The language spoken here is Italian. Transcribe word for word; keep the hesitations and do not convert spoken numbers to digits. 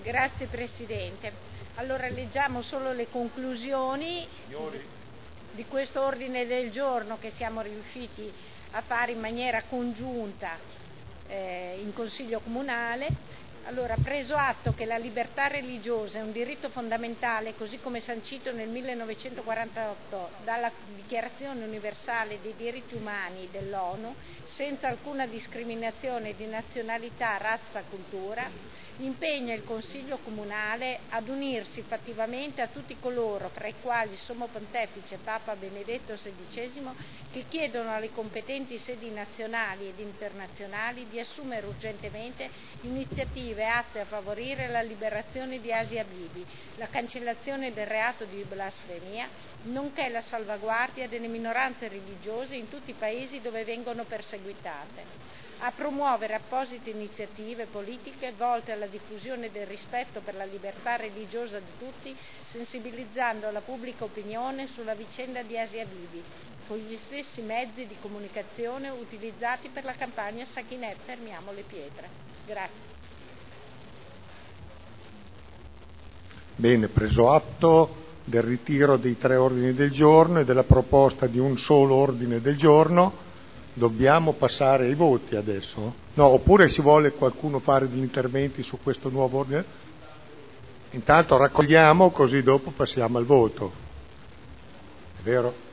Grazie Presidente. Allora leggiamo solo le conclusioni Signori. di questo ordine del giorno che siamo riusciti a fare in maniera congiunta eh, in Consiglio Comunale. Allora, preso atto che la libertà religiosa è un diritto fondamentale, così come sancito nel millenovecentoquarantotto dalla Dichiarazione universale dei diritti umani dell'ONU, senza alcuna discriminazione di nazionalità, razza, cultura, impegna il Consiglio Comunale ad unirsi fattivamente a tutti coloro, fra i quali il Sommo Pontefice Papa Benedetto sedicesimo, che chiedono alle competenti sedi nazionali ed internazionali di assumere urgentemente iniziative atte a favorire la liberazione di Asia Bibi, la cancellazione del reato di blasfemia, nonché la salvaguardia delle minoranze religiose in tutti i paesi dove vengono perseguitate, a promuovere apposite iniziative politiche volte alla diffusione del rispetto per la libertà religiosa di tutti, sensibilizzando la pubblica opinione sulla vicenda di Asia Bibi, con gli stessi mezzi di comunicazione utilizzati per la campagna Sakineh fermiamo le pietre. Grazie. Bene, preso atto del ritiro dei tre ordini del giorno e della proposta di un solo ordine del giorno, dobbiamo passare ai voti adesso? No, oppure si vuole qualcuno fare degli interventi su questo nuovo ordine? Intanto raccogliamo, così dopo passiamo al voto. È vero?